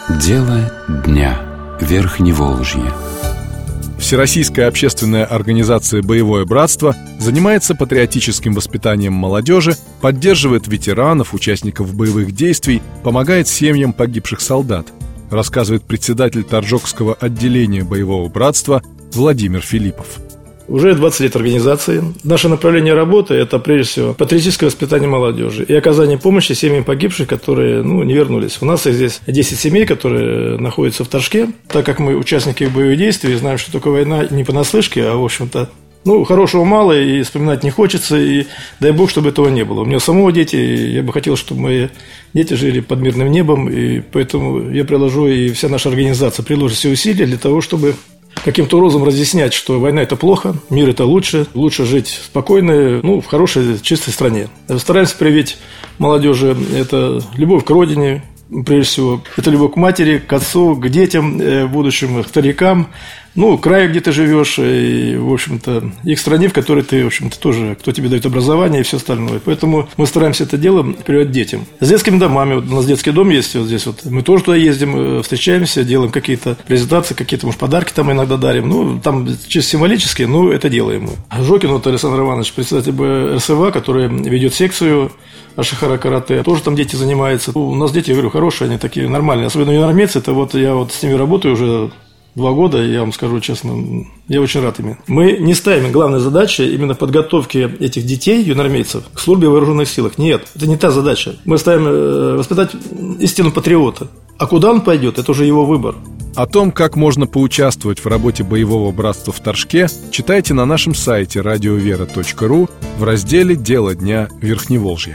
Дело дня. Верхневолжье. Всероссийская общественная организация «Боевое братство» занимается патриотическим воспитанием молодежи, поддерживает ветеранов, участников боевых действий, помогает семьям погибших солдат, рассказывает председатель Торжокского отделения «Боевого братства» Владимир Филиппов. Уже 20 лет организации. Наше направление работы – это, прежде всего, патриотическое воспитание молодежи и оказание помощи семьям погибших, которые не вернулись. У нас здесь 10 семей, которые находятся в Торжке. Так как мы участники боевых действий, знаем, что такое война не понаслышке, а, в общем-то, хорошего мало, и вспоминать не хочется, и дай бог, чтобы этого не было. У меня самого дети, и я бы хотел, чтобы мои дети жили под мирным небом, и поэтому я приложу, и вся наша организация приложит все усилия для того, чтобы каким-то образом разъяснять, что война – это плохо, мир – это лучше жить спокойно, в хорошей, чистой стране. Стараемся привить молодежи – это любовь к родине, прежде всего, это любовь к матери, к отцу, к детям, будущим, к старикам, к краю, где ты живешь, и, в общем-то, и к стране, в которой ты, в общем-то, тоже, кто тебе дает образование и все остальное. Поэтому мы стараемся это дело прививать детям. С детскими домами, у нас детский дом есть, вот здесь вот, мы тоже туда ездим, встречаемся, делаем какие-то презентации, какие-то, может, подарки там иногда дарим, там чисто символически, это делаем мы. Жокин, Александр Иванович, председатель РСВА, который ведет секцию Ашихара карате, тоже там дети занимаются. У нас дети, я говорю, хорошие, они такие нормальные, особенно юноармейцы, это я с ними работаю уже 2 года, я вам скажу честно, я очень рад ими. Мы не ставим главной задачей именно подготовки этих детей, юноармейцев, к службе в вооруженных силах. Нет, это не та задача. Мы ставим воспитать истинного патриота. А куда он пойдет, это уже его выбор. О том, как можно поучаствовать в работе Боевого братства в Торжке, читайте на нашем сайте radiovera.ru в разделе «Дело дня Верхневолжья».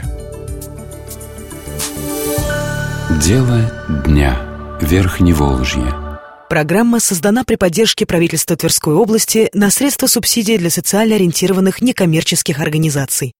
Дело дня. Верхневолжье. Программа создана при поддержке правительства Тверской области на средства субсидий для социально ориентированных некоммерческих организаций.